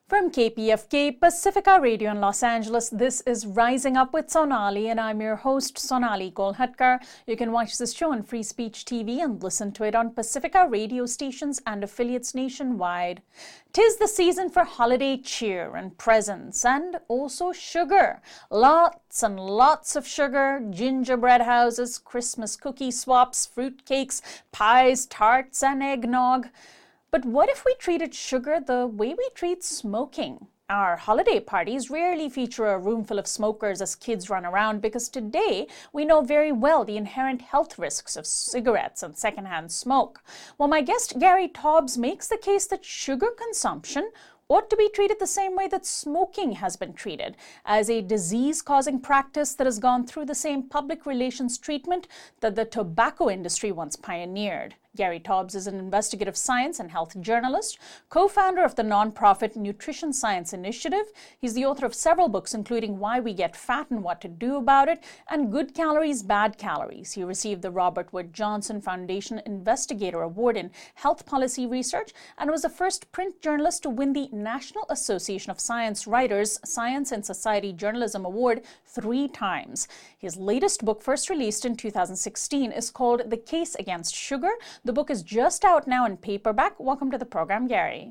From KPFK Pacifica Radio in Los Angeles, this is Rising Up with Sonali, and I'm your host, Sonali Kolhatkar. You can watch this show on Free Speech TV and listen to it on Pacifica radio stations and affiliates nationwide. 'Tis the season for holiday cheer and presents, and also sugar. Lots and lots of sugar, gingerbread houses, Christmas cookie swaps, fruit cakes, pies, tarts, and eggnog. But what if we treated sugar the way we treat smoking? Our holiday parties rarely feature a room full of smokers as kids run around because today we know very well the inherent health risks of cigarettes and secondhand smoke. Well, my guest Gary Taubes makes the case that sugar consumption ought to be treated the same way that smoking has been treated, as a disease-causing practice that has gone through the same public relations treatment that the tobacco industry once pioneered. Gary Taubes is an investigative science and health journalist, co-founder of the nonprofit Nutrition Science Initiative. He's the author of several books, including Why We Get Fat and What to Do About It, and Good Calories, Bad Calories. He received the Robert Wood Johnson Foundation Investigator Award in Health Policy Research and was the first print journalist to win the National Association of Science Writers Science and Society Journalism Award 3 times. His latest book, first released in 2016, is called The Case Against Sugar. The book is just out now in paperback. Welcome to the program, Gary.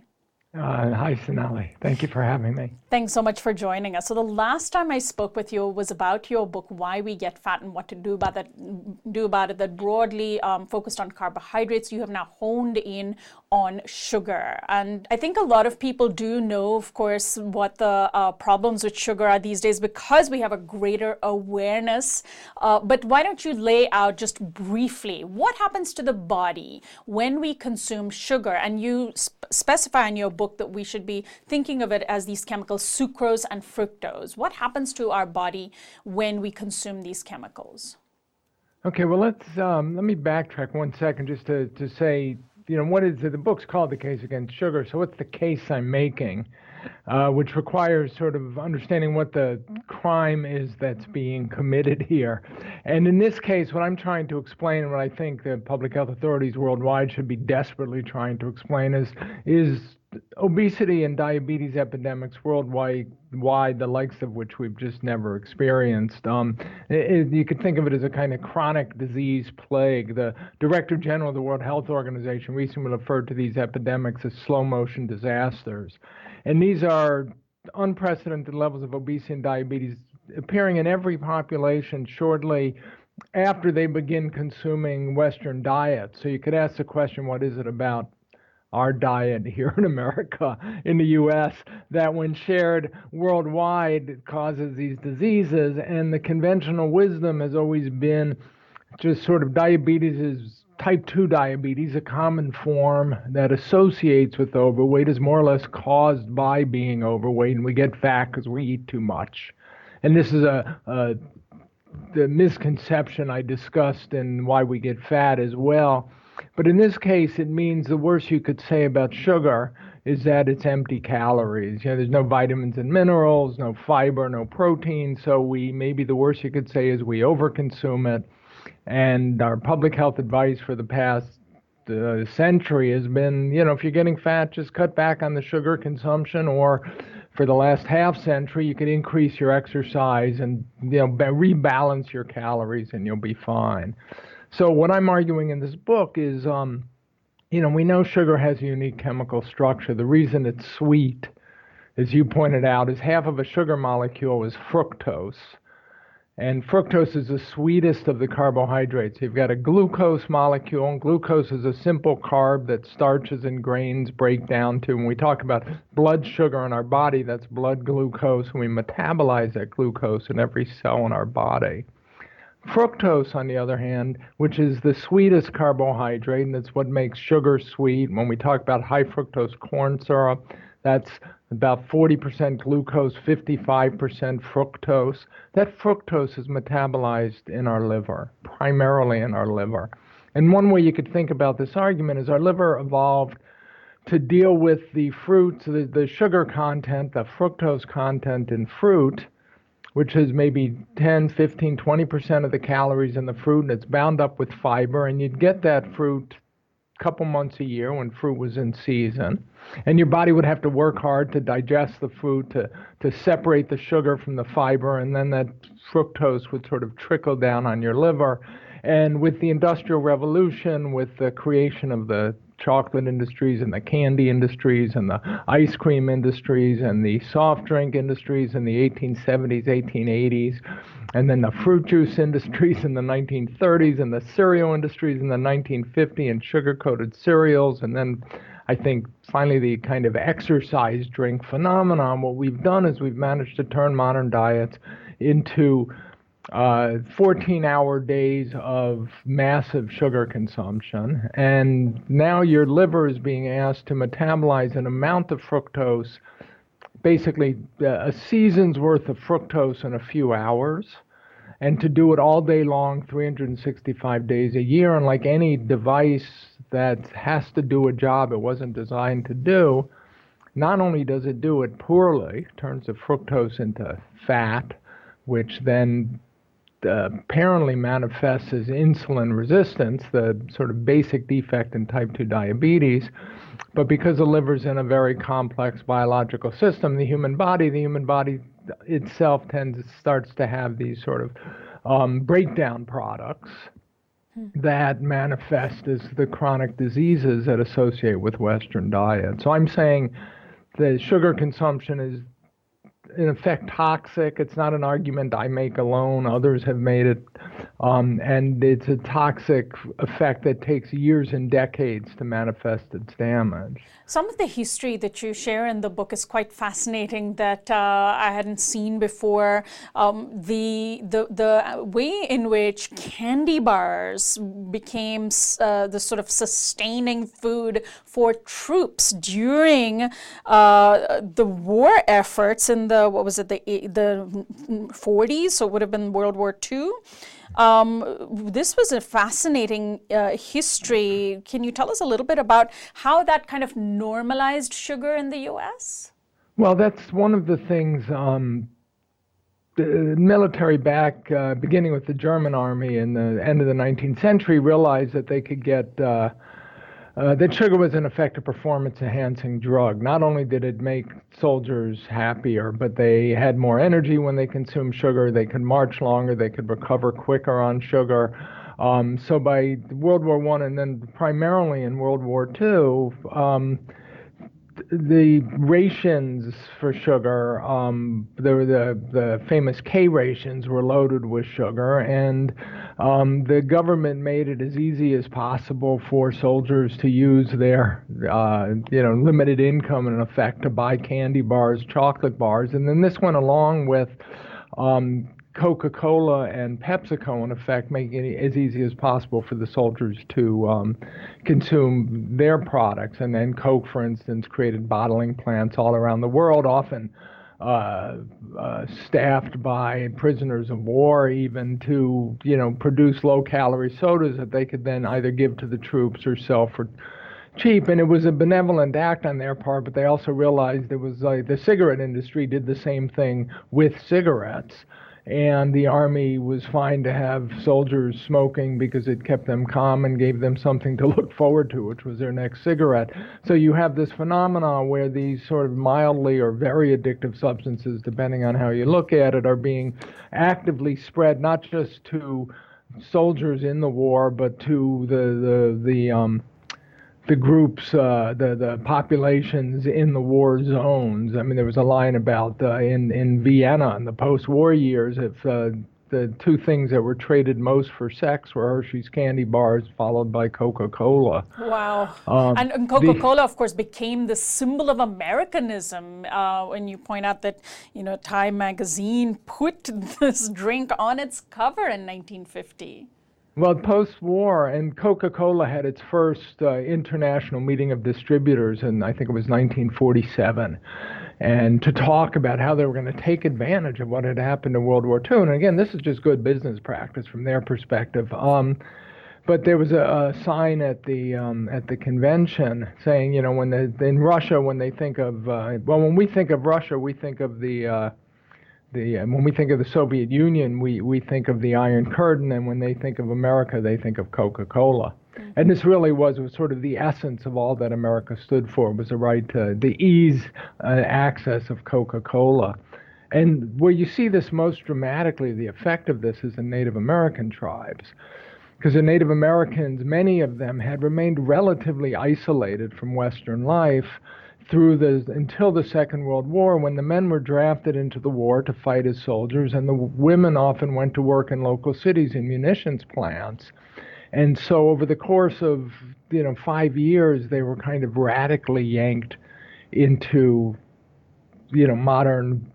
Hi, Sonali. Thank you for having me. Thanks so much for joining us. So the last time I spoke with you was about your book, Why We Get Fat and What to Do About It, that broadly focused on carbohydrates. You have now honed in on sugar. And I think a lot of people do know, of course, what the problems with sugar are these days because we have a greater awareness. But why don't you lay out just briefly what happens to the body when we consume sugar? And you specify in your book that we should be thinking of it as these chemicals, sucrose and fructose. What happens to our body when we consume these chemicals? Okay, well, let me backtrack 1 second just to say, what is it? The book's called The Case Against Sugar, so what's the case I'm making, which requires sort of understanding what the crime is that's being committed here. And in this case, what I'm trying to explain, and what I think the public health authorities worldwide should be desperately trying to explain is obesity and diabetes epidemics worldwide, the likes of which we've just never experienced. You could think of it as a kind of chronic disease plague. The Director General of the World Health Organization recently referred to these epidemics as slow motion disasters. And these are unprecedented levels of obesity and diabetes appearing in every population shortly after they begin consuming Western diets. So you could ask the question, what is it about our diet here in America, in the U.S., that when shared worldwide causes these diseases? And the conventional wisdom has always been just sort of diabetes is type 2 diabetes, a common form that associates with overweight, is more or less caused by being overweight, and we get fat because we eat too much. And this is the misconception I discussed in Why We Get Fat as well. But in this case, it means the worst you could say about sugar is that it's empty calories. There's no vitamins and minerals, no fiber, no protein. So maybe the worst you could say is we overconsume it. And our public health advice for the past century has been, if you're getting fat, just cut back on the sugar consumption. Or for the last half century, you could increase your exercise and rebalance your calories and you'll be fine. So what I'm arguing in this book is, we know sugar has a unique chemical structure. The reason it's sweet, as you pointed out, is half of a sugar molecule is fructose. And fructose is the sweetest of the carbohydrates. You've got a glucose molecule, and glucose is a simple carb that starches and grains break down to. When we talk about blood sugar in our body, that's blood glucose, and we metabolize that glucose in every cell in our body. Fructose, on the other hand, which is the sweetest carbohydrate, and it's what makes sugar sweet. When we talk about high fructose corn syrup, that's about 40% glucose, 55% fructose. That fructose is metabolized in our liver, primarily in our liver. And one way you could think about this argument is our liver evolved to deal with the fruits, the sugar content, the fructose content in fruit, which is maybe 10, 15, 20% of the calories in the fruit, and it's bound up with fiber, and you'd get that fruit couple months a year when fruit was in season. And your body would have to work hard to digest the fruit, to separate the sugar from the fiber, and then that fructose would sort of trickle down on your liver. And with the Industrial Revolution, with the creation of the chocolate industries and the candy industries and the ice cream industries and the soft drink industries in the 1870s, 1880s, and then the fruit juice industries in the 1930s and the cereal industries in the 1950s and sugar-coated cereals, and then I think finally the kind of exercise drink phenomenon, what we've done is we've managed to turn modern diets into 14-hour days of massive sugar consumption. And now your liver is being asked to metabolize an amount of fructose, basically a season's worth of fructose in a few hours, and to do it all day long, 365 days a year. And like any device that has to do a job it wasn't designed to do, not only does it do it poorly, turns the fructose into fat, which then apparently manifests as insulin resistance, the sort of basic defect in type 2 diabetes. But because the liver's in a very complex biological system, the human body itself starts to have these sort of breakdown products that manifest as the chronic diseases that associate with Western diet. So I'm saying the sugar consumption is in effect toxic. It's not an argument I make alone. Others have made it. And it's a toxic effect that takes years and decades to manifest its damage. Some of the history that you share in the book is quite fascinating that I hadn't seen before. The way in which candy bars became the sort of sustaining food for troops during the war efforts in the, what was it, the 40s, so it would have been World War II. This was a fascinating history. Can you tell us a little bit about how that kind of normalized sugar in the U.S.? Well, that's one of the things the military back, beginning with the German army in the end of the 19th century, realized that they could get that sugar was in effect a performance-enhancing drug. Not only did it make soldiers happier, but they had more energy when they consumed sugar. They could march longer. They could recover quicker on sugar. So by World War I and then primarily in World War II, the rations for sugar, the famous K rations were loaded with sugar, and the government made it as easy as possible for soldiers to use their limited income in effect to buy candy bars, chocolate bars, and then this went along with Coca-Cola and PepsiCo, in effect, making it as easy as possible for the soldiers to consume their products. And then Coke, for instance, created bottling plants all around the world, often staffed by prisoners of war, even to produce low-calorie sodas that they could then either give to the troops or sell for cheap. And it was a benevolent act on their part, but they also realized it was like the cigarette industry did the same thing with cigarettes. And the army was fine to have soldiers smoking because it kept them calm and gave them something to look forward to, which was their next cigarette. So you have this phenomenon where these sort of mildly or very addictive substances, depending on how you look at it, are being actively spread not just to soldiers in the war, but to the groups, the populations in the war zones. I mean, there was a line about in Vienna in the post-war years, if the two things that were traded most for sex were Hershey's candy bars, followed by Coca-Cola. Wow. And Coca-Cola, of course, became the symbol of Americanism when you point out that, Time magazine put this drink on its cover in 1950. Well, post-war, and Coca-Cola had its first international meeting of distributors in, I think it was 1947, and to talk about how they were going to take advantage of what had happened in World War II. And again, this is just good business practice from their perspective. But there was a sign at the convention saying, in Russia, when they think of when we think of Russia, we think of the when we think of the Soviet Union, we think of the Iron Curtain, and when they think of America, they think of Coca-Cola. And this really was sort of the essence of all that America stood for, was the right to the ease access of Coca-Cola. And where you see this most dramatically, the effect of this, is in Native American tribes. Because the Native Americans, many of them had remained relatively isolated from Western life until the Second World War, when the men were drafted into the war to fight as soldiers, and the women often went to work in local cities in munitions plants. And so over the course of 5 years, they were kind of radically yanked into modern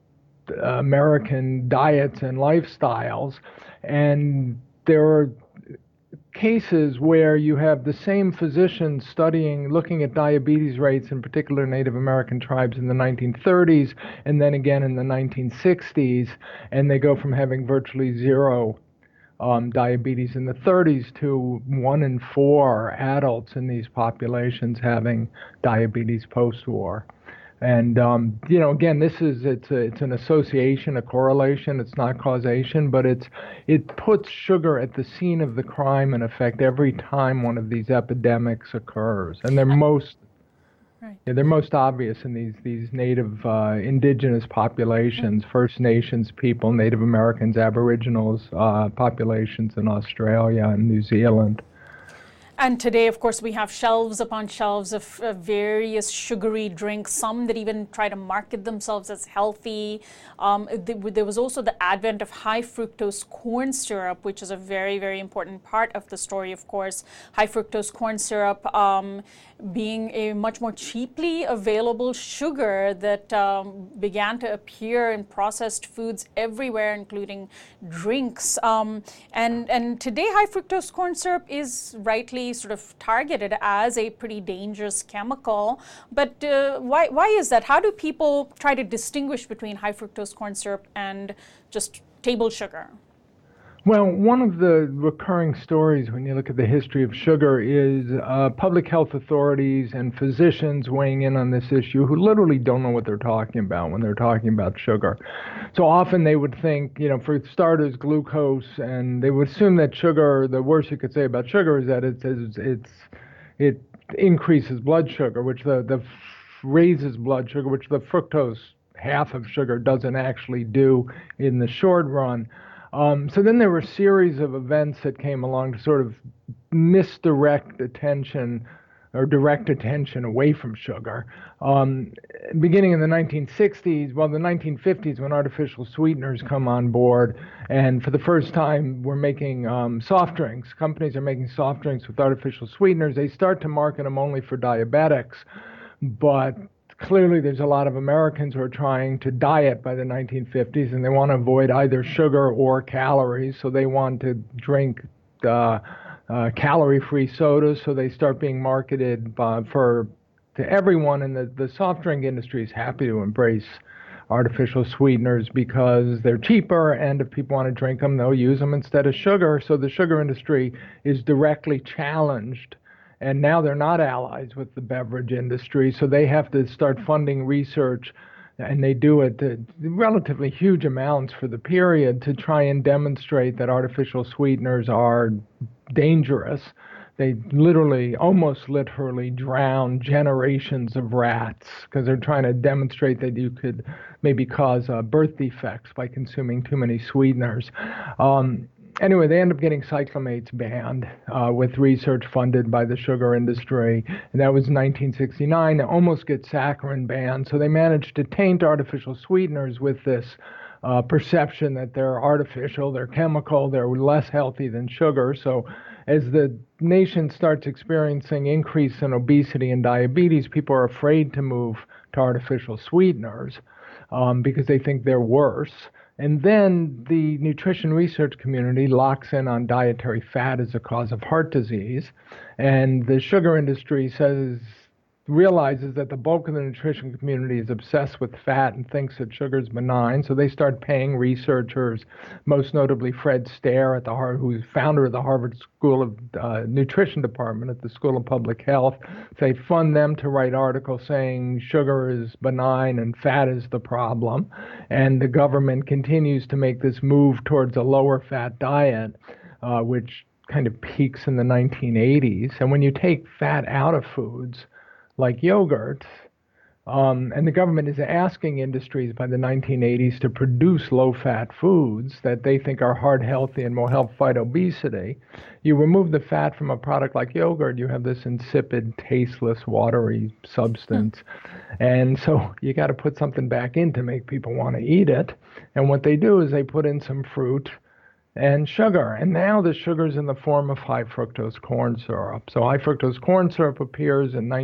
American diets and lifestyles. And there are cases where you have the same physicians looking at diabetes rates, in particular Native American tribes, in the 1930s and then again in the 1960s, and they go from having virtually zero diabetes in the 30s to 1 in 4 adults in these populations having diabetes post-war. And again, it's an association, a correlation. It's not causation, but it puts sugar at the scene of the crime, in effect, every time one of these epidemics occurs. And they're most obvious in these native indigenous populations, First Nations people, Native Americans, Aboriginals populations in Australia and New Zealand. And today, of course, we have shelves upon shelves of various sugary drinks, some that even try to market themselves as healthy. There was also the advent of high fructose corn syrup, which is a very, very important part of the story, of course. High fructose corn syrup being a much more cheaply available sugar that began to appear in processed foods everywhere, including drinks. And today, high fructose corn syrup is rightly sort of targeted as a pretty dangerous chemical. But why is that? How do people try to distinguish between high fructose corn syrup and just table sugar? Well, one of the recurring stories when you look at the history of sugar is public health authorities and physicians weighing in on this issue who literally don't know what they're talking about when they're talking about sugar. So often they would think, for starters, glucose, and they would assume that sugar, the worst you could say about sugar is that it increases blood sugar, which raises blood sugar, which the fructose, half of sugar, doesn't actually do in the short run. So then there were a series of events that came along to sort of misdirect attention or direct attention away from sugar. Beginning in the 1960s, the 1950s, when artificial sweeteners come on board, and for the first time we're making soft drinks. Companies are making soft drinks with artificial sweeteners. They start to market them only for diabetics, but clearly there's a lot of Americans who are trying to diet by the 1950s, and they want to avoid either sugar or calories, so they want to drink calorie-free sodas, so they start being marketed to everyone, and the soft drink industry is happy to embrace artificial sweeteners because they're cheaper, and if people want to drink them, they'll use them instead of sugar. So the sugar industry is directly challenged, and now they're not allies with the beverage industry, so they have to start funding research, and they do it at relatively huge amounts for the period to try and demonstrate that artificial sweeteners are dangerous. They almost literally drown generations of rats because they're trying to demonstrate that you could maybe cause birth defects by consuming too many sweeteners. Anyway, they end up getting cyclamates banned with research funded by the sugar industry, and that was 1969. They almost get saccharin banned, so they managed to taint artificial sweeteners with this perception that they're artificial, they're chemical, they're less healthy than sugar. So as the nation starts experiencing increase in obesity and diabetes, people are afraid to move to artificial sweeteners because they think they're worse. And then the nutrition research community locks in on dietary fat as a cause of heart disease. And the sugar industry says realizes that the bulk of the nutrition community is obsessed with fat and thinks that sugar is benign. So they start paying researchers, most notably Fred Stare, who's founder of the Harvard School of Nutrition Department at the School of Public Health. They fund them to write articles saying sugar is benign and fat is the problem. And the government continues to make this move towards a lower fat diet, which kind of peaks in the 1980s. And when you take fat out of foods, like yogurt, and the government is asking industries by the 1980s to produce low-fat foods that they think are heart healthy and will help fight obesity. You remove the fat from a product like yogurt, you have this insipid, tasteless, watery substance. And so you got to put something back in to make people want to eat it. And what they do is they put in some fruit and sugar. And now the sugar's in the form of high fructose corn syrup. So high fructose corn syrup appears in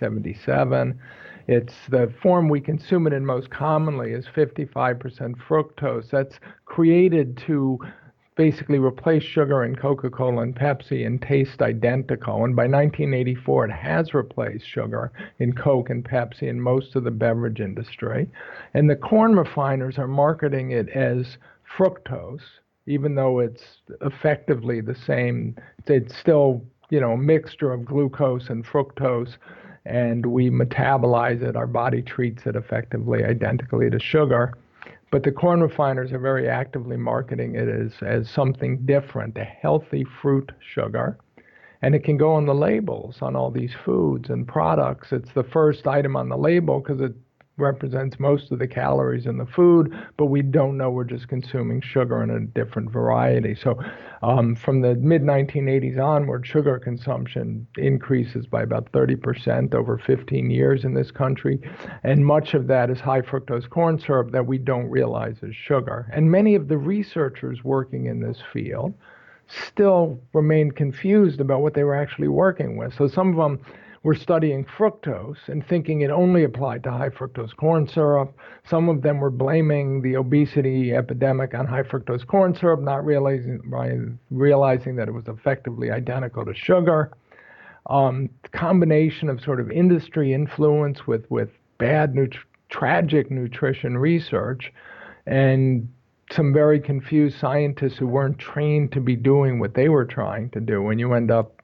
1977. It's the form we consume it in most commonly is 55% fructose. That's created to basically replace sugar in Coca-Cola and Pepsi and taste identical. And by 1984, it has replaced sugar in Coke and Pepsi and most of the beverage industry. And the corn refiners are marketing it as fructose, even though it's effectively the same. It's still, a mixture of glucose and fructose, and we metabolize it. Our body treats it effectively identically to sugar. But the corn refiners are very actively marketing it as something different, a healthy fruit sugar. And it can go on the labels on all these foods and products. It's the first item on the label because it represents most of the calories in the food, but we don't know we're just consuming sugar in a different variety. So from the mid-1980s onward, sugar consumption increases by about 30% over 15 years in this country, and much of that is high fructose corn syrup that we don't realize is sugar. And many of the researchers working in this field still remain confused about what they were actually working with. So some of them were studying fructose and thinking it only applied to high fructose corn syrup. Some of them were blaming the obesity epidemic on high fructose corn syrup, not realizing that it was effectively identical to sugar. Combination of sort of industry influence with bad, tragic nutrition research, and some very confused scientists who weren't trained to be doing what they were trying to do. And you end up,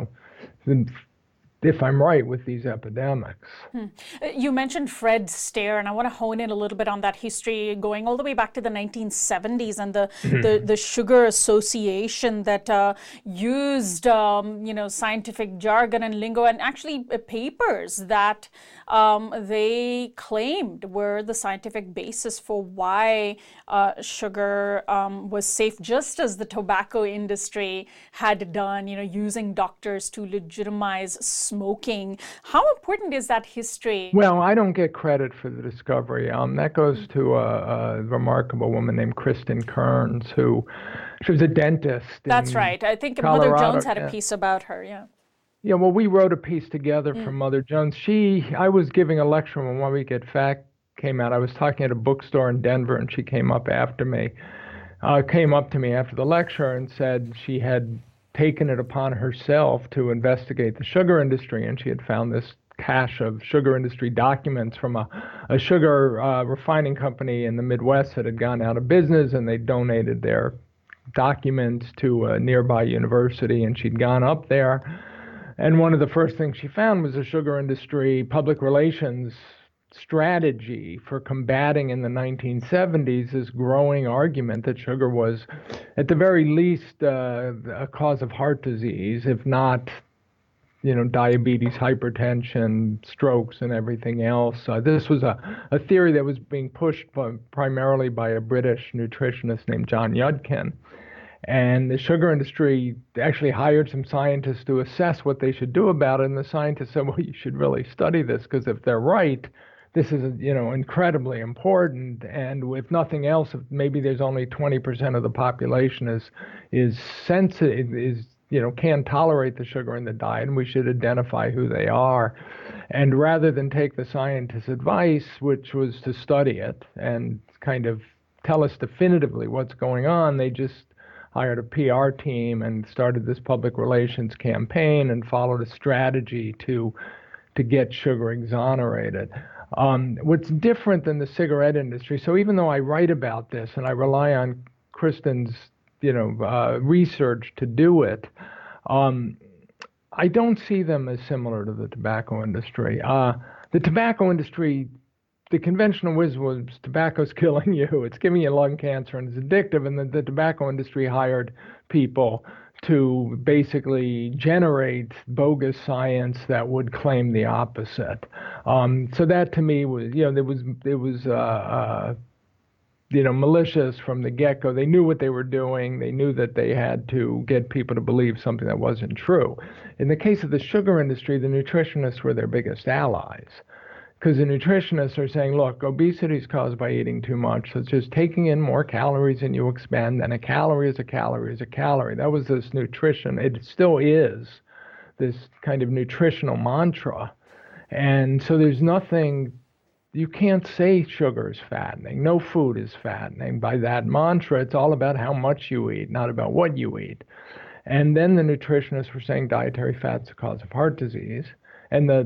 if I'm right, with these epidemics. You mentioned Fred Stare, and I want to hone in a little bit on that history going all the way back to the 1970s and the Sugar Association that used scientific jargon and lingo and actually papers that they claimed were the scientific basis for why sugar was safe, just as the tobacco industry had done, using doctors to legitimize smoking. How important is that history? Well, I don't get credit for the discovery. That goes to a remarkable woman named Kristen Kearns, she was a dentist. That's right. I think Colorado. Mother Jones had a piece about her, yeah. Yeah, well, we wrote a piece together for Mother Jones. I was giving a lecture when One Week at Fact came out. I was talking at a bookstore in Denver, and she came up to me after the lecture and said she had taken it upon herself to investigate the sugar industry, and she had found this cache of sugar industry documents from a sugar refining company in the Midwest that had gone out of business, and they donated their documents to a nearby university, and she'd gone up there. And one of the first things she found was a sugar industry public relations strategy for combating in the 1970s this growing argument that sugar was, at the very least, a cause of heart disease, if not, diabetes, hypertension, strokes, and everything else. This was a theory that was being pushed primarily by a British nutritionist named John Yudkin. And the sugar industry actually hired some scientists to assess what they should do about it. And the scientists said, well, you should really study this, because if they're right, this is, incredibly important. And if nothing else, if maybe there's only 20% of the population is sensitive, can't tolerate the sugar in the diet, and we should identify who they are. And rather than take the scientists' advice, which was to study it and kind of tell us definitively what's going on, they just hired a PR team and started this public relations campaign and followed a strategy to to get sugar exonerated. What's different than the cigarette industry, so even though I write about this and I rely on Kristen's research to do it, I don't see them as similar to the tobacco industry. The tobacco industry, the conventional wisdom was tobacco's killing you, it's giving you lung cancer, and it's addictive, and the tobacco industry hired people to basically generate bogus science that would claim the opposite. So that to me was, it was malicious from the get-go. They knew what they were doing. They knew that they had to get people to believe something that wasn't true. In the case of the sugar industry, the nutritionists were their biggest allies, because the nutritionists are saying, look, obesity is caused by eating too much, so it's just taking in more calories than you expend, and a calorie is a calorie is a calorie. That was this nutrition. It still is this kind of nutritional mantra. And so there's nothing, you can't say sugar is fattening. No food is fattening. By that mantra, it's all about how much you eat, not about what you eat. And then the nutritionists were saying dietary fat's the cause of heart disease. And the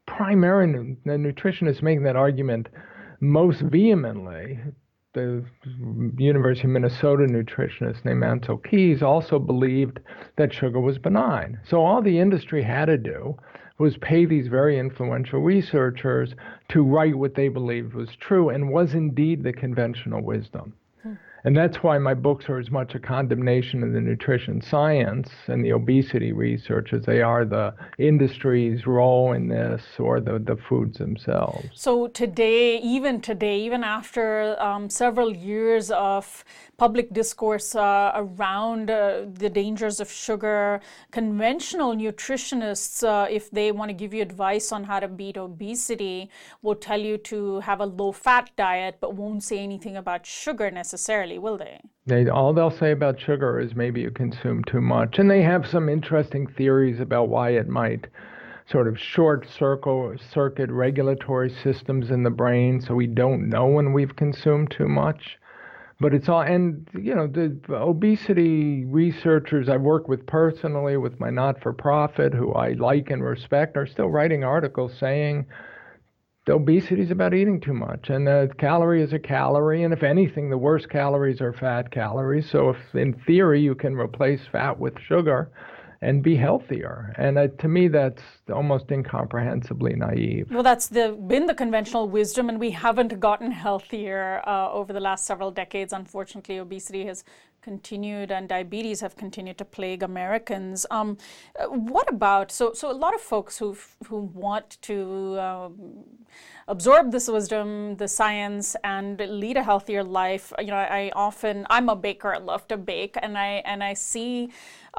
nutritionists making that argument most vehemently, the University of Minnesota nutritionist named Ancel Keys also believed that sugar was benign. So all the industry had to do was pay these very influential researchers to write what they believed was true and was indeed the conventional wisdom. And that's why my books are as much a condemnation of the nutrition science and the obesity research as they are the industry's role in this or the foods themselves. So today, even after several years of public discourse around the dangers of sugar, conventional nutritionists, if they want to give you advice on how to beat obesity, will tell you to have a low-fat diet, but won't say anything about sugar necessarily, will they? All they'll say about sugar is maybe you consume too much. And they have some interesting theories about why it might sort of short-circuit regulatory systems in the brain, so we don't know when we've consumed too much. But it's all, and the obesity researchers I work with personally with my not-for-profit, who I like and respect, are still writing articles saying the obesity is about eating too much, and a calorie is a calorie, and if anything, the worst calories are fat calories. So if in theory you can replace fat with sugar and be healthier, and to me that's almost incomprehensibly naive. Well, that's been the conventional wisdom, and we haven't gotten healthier over the last several decades. Unfortunately, obesity has continued and diabetes have continued to plague Americans. What about, so a lot of folks who want to absorb this wisdom, the science, and lead a healthier life, I'm a baker, I love to bake, and I see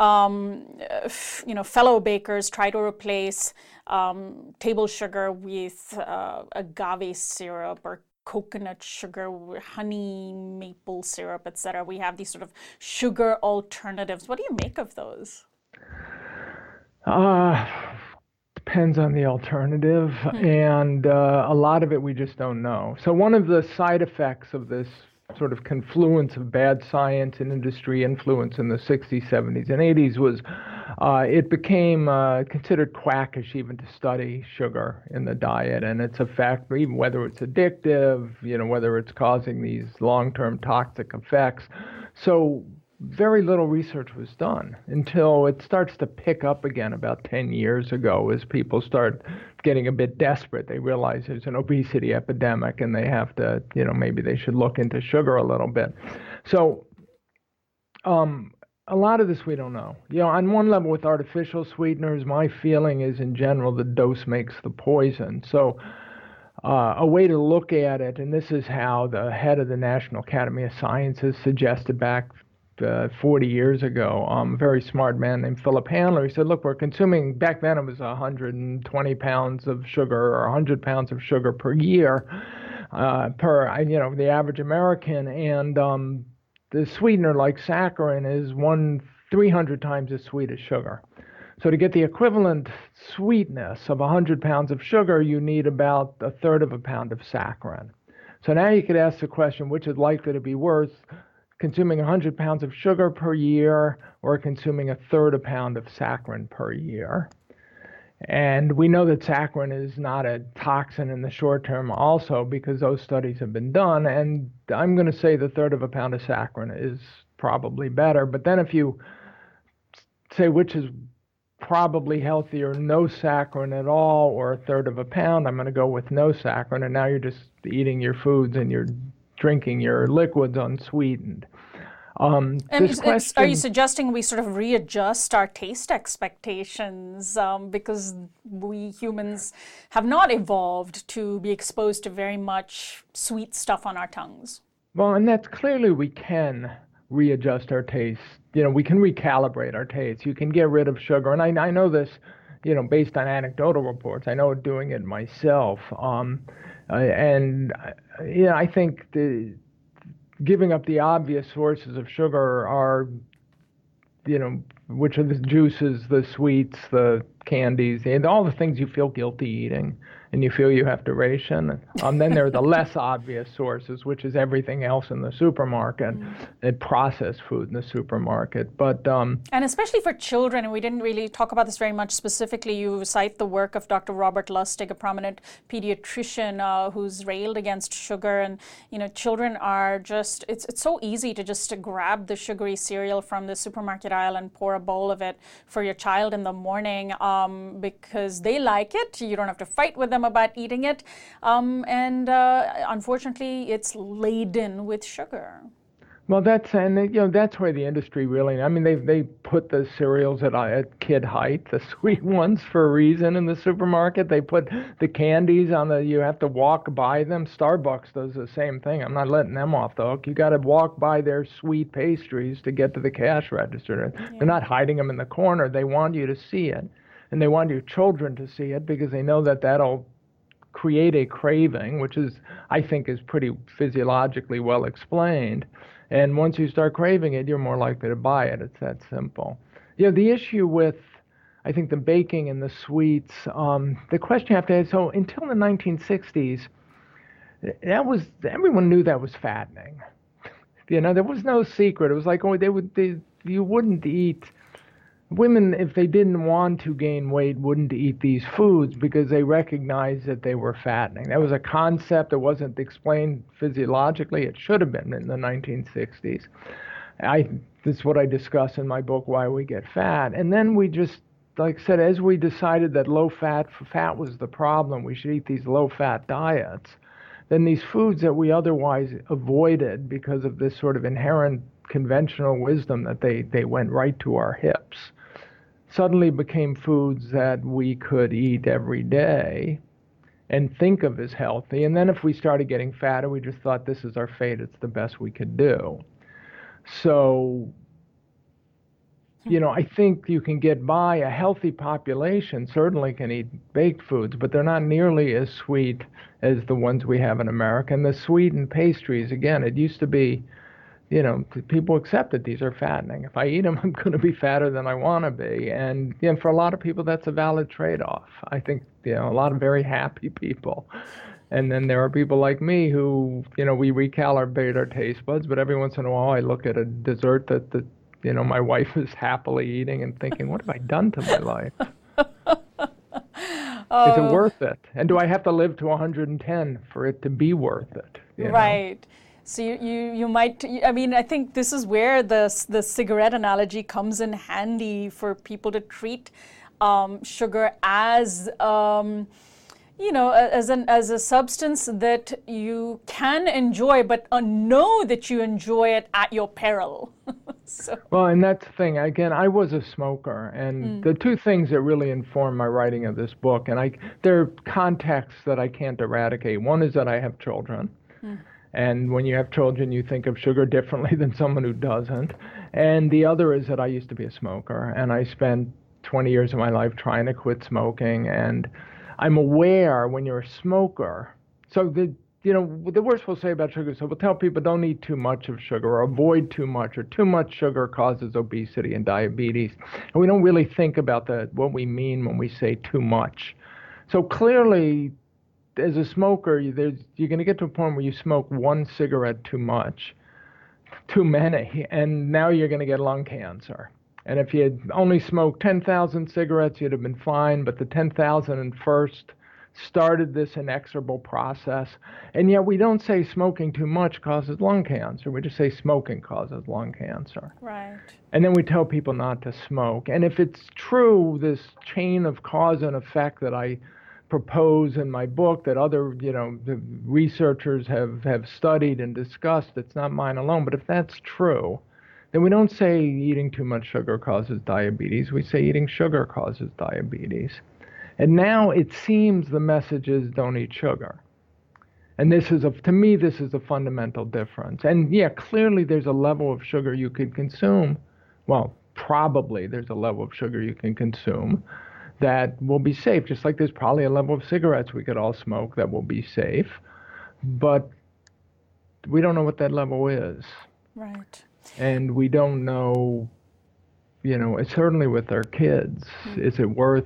fellow bakers try to replace table sugar with agave syrup or coconut sugar, honey, maple syrup, etc. We have these sort of sugar alternatives. What do you make of those? Depends on the alternative, and a lot of it we just don't know. So one of the side effects of this sort of confluence of bad science and industry influence in the 60s, 70s, and 80s was it became considered quackish even to study sugar in the diet and its effect, even whether it's addictive, whether it's causing these long-term toxic effects. So very little research was done until it starts to pick up again about 10 years ago as people start getting a bit desperate. They realize there's an obesity epidemic and they have to, maybe they should look into sugar a little bit. So a lot of this we don't know. On one level with artificial sweeteners, my feeling is in general the dose makes the poison. So a way to look at it, and this is how the head of the National Academy of Sciences suggested back 40 years ago, a very smart man named Philip Handler. He said, look, we're consuming, back then it was 120 pounds of sugar or 100 pounds of sugar per year per, the average American. And the sweetener like saccharin is 300 times as sweet as sugar. So to get the equivalent sweetness of 100 pounds of sugar, you need about a third of a pound of saccharin. So now you could ask the question, which is likely to be worse, consuming 100 pounds of sugar per year or consuming a third a pound of saccharin per year? And we know that saccharin is not a toxin in the short term also because those studies have been done. And I'm going to say the third of a pound of saccharin is probably better. But then if you say which is probably healthier, no saccharin at all or a third of a pound, I'm going to go with no saccharin. And now you're just eating your foods and you're drinking your liquids unsweetened. Are you suggesting we sort of readjust our taste expectations because we humans have not evolved to be exposed to very much sweet stuff on our tongues? Well, and that's clearly we can readjust our taste. We can recalibrate our taste. You can get rid of sugar. And I know this, based on anecdotal reports. I know doing it myself. I think giving up the obvious sources of sugar are, which are the juices, the sweets, the candies, and all the things you feel guilty eating and you feel you have to ration. Then there are the less obvious sources, which is everything else in the supermarket and processed food in the supermarket. But and especially for children, and we didn't really talk about this very much specifically, you cite the work of Dr. Robert Lustig, a prominent pediatrician who's railed against sugar. And, children are just, it's so easy to just grab the sugary cereal from the supermarket aisle and pour a bowl of it for your child in the morning because they like it. You don't have to fight with them about eating it. Unfortunately, it's laden with sugar. Well, that's where the industry really, they put the cereals at kid height, the sweet ones, for a reason in the supermarket. They put the candies you have to walk by them. Starbucks does the same thing. I'm not letting them off the hook. You got to walk by their sweet pastries to get to the cash register. Yeah. They're not hiding them in the corner. They want you to see it. And they want your children to see it because they know that that'll create a craving, which I think is pretty physiologically well explained. And once you start craving it, you're more likely to buy it. It's that simple. The issue with, I think, the baking and the sweets, the question you have to ask, so until the 1960s, everyone knew that was fattening. There was no secret. It was like, you wouldn't eat. Women, if they didn't want to gain weight, wouldn't eat these foods because they recognized that they were fattening. That was a concept that wasn't explained physiologically. It should have been in the 1960s. This is what I discuss in my book, Why We Get Fat. And then we just, like I said, as we decided that fat was the problem, we should eat these low-fat diets, then these foods that we otherwise avoided because of this sort of inherent conventional wisdom that they went right to our hips, suddenly became foods that we could eat every day and think of as healthy. And then if we started getting fatter, we just thought this is our fate. It's the best we could do. So, I think you can get by. A healthy population certainly can eat baked foods, but they're not nearly as sweet as the ones we have in America. And the sweetened pastries, again, it used to be, people accept that these are fattening. If I eat them, I'm going to be fatter than I want to be. And for a lot of people, that's a valid trade-off. I think, a lot of very happy people. And then there are people like me who, we recalibrate our taste buds, but every once in a while I look at a dessert that my wife is happily eating and thinking, what have I done to my life? Is it worth it? And do I have to live to 110 for it to be worth it? Right. So you might, I think this is where the cigarette analogy comes in handy for people to treat sugar as, as a substance that you can enjoy, but know that you enjoy it at your peril. Well, and that's the thing. Again, I was a smoker, and the two things that really informed my writing of this book, and there are contexts that I can't eradicate. One is that I have children. And when you have children, you think of sugar differently than someone who doesn't. And the other is that I used to be a smoker, and I spent 20 years of my life trying to quit smoking. And I'm aware when you're a smoker, so the we're supposed to say about sugar, so we'll tell people don't eat too much of sugar or avoid too much, or too much sugar causes obesity and diabetes. And we don't really think about what we mean when we say too much. So clearly, as a smoker, you're going to get to a point where you smoke one cigarette too much, too many, and now you're going to get lung cancer. And if you had only smoked 10,000 cigarettes, you'd have been fine. But the 10,001st started this inexorable process. And yet we don't say smoking too much causes lung cancer. We just say smoking causes lung cancer. Right. And then we tell people not to smoke. And if it's true, this chain of cause and effect that I propose in my book, that other, the researchers have studied and discussed, it's not mine alone, but if that's true, then we don't say eating too much sugar causes diabetes. We say eating sugar causes diabetes. And now it seems the message is don't eat sugar. And to me, this is a fundamental difference. And yeah, clearly there's a level of sugar you could consume. Well, probably there's a level of sugar you can consume that will be safe, just like there's probably a level of cigarettes we could all smoke that will be safe. But we don't know what that level is. Right. And we don't know, certainly with our kids, is it worth.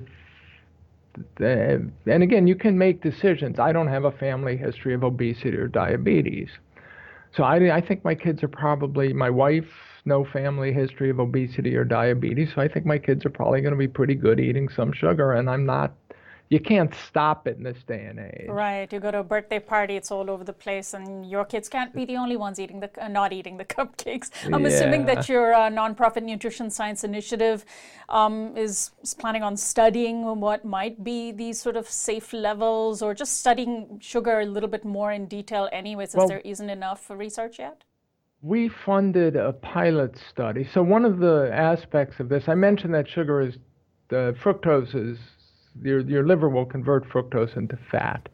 And again, you can make decisions. I don't have a family history of obesity or diabetes. So I think my kids are probably, my wife, no family history of obesity or diabetes. So I think my kids are probably going to be pretty good eating some sugar. And you can't stop it in this day and age. Right. You go to a birthday party, it's all over the place, and your kids can't be the only ones not eating the cupcakes. I'm assuming that your nonprofit Nutrition Science Initiative is planning on studying what might be these sort of safe levels, or just studying sugar a little bit more in detail anyway, since there isn't enough research yet? We funded a pilot study. So one of the aspects of this, I mentioned that sugar is, fructose is, your liver will convert fructose into fat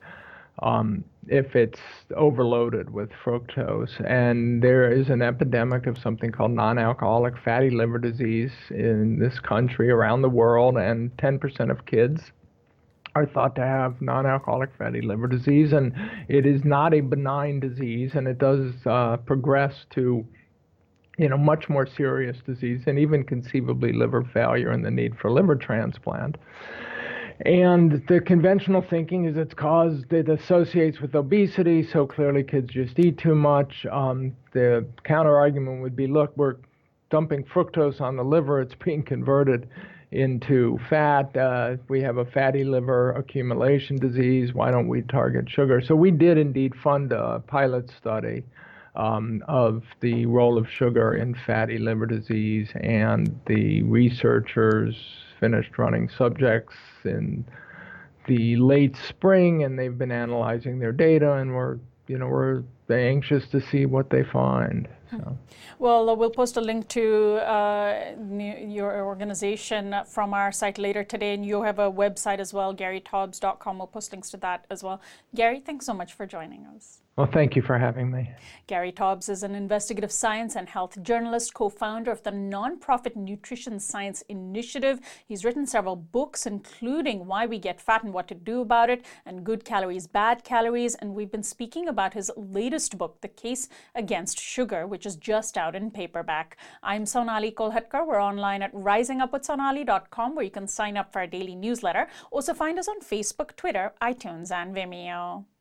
if it's overloaded with fructose. And there is an epidemic of something called non-alcoholic fatty liver disease in this country, around the world, and 10% of kids are thought to have non-alcoholic fatty liver disease. And it is not a benign disease, and it does progress to much more serious disease, and even conceivably liver failure and the need for liver transplant. And the conventional thinking is it associates with obesity, so clearly kids just eat too much. The counter argument would be, look, we're dumping fructose on the liver, it's being converted into fat. We have a fatty liver accumulation disease, why don't we target sugar? So we did indeed fund a pilot study of the role of sugar in fatty liver disease, and the researchers finished running subjects in the late spring, and they've been analyzing their data, and we're anxious to see what they find. So. Well, we'll post a link to your organization from our site later today, and you have a website as well, GaryTaubes.com. We'll post links to that as well. Gary, thanks so much for joining us. Well, thank you for having me. Gary Taubes is an investigative science and health journalist, co-founder of the nonprofit Nutrition Science Initiative. He's written several books, including Why We Get Fat and What to Do About It, and Good Calories, Bad Calories. And we've been speaking about his latest book, The Case Against Sugar, which is just out in paperback. I'm Sonali Kolhatkar. We're online at risingupwithsonali.com, where you can sign up for our daily newsletter. Also find us on Facebook, Twitter, iTunes, and Vimeo.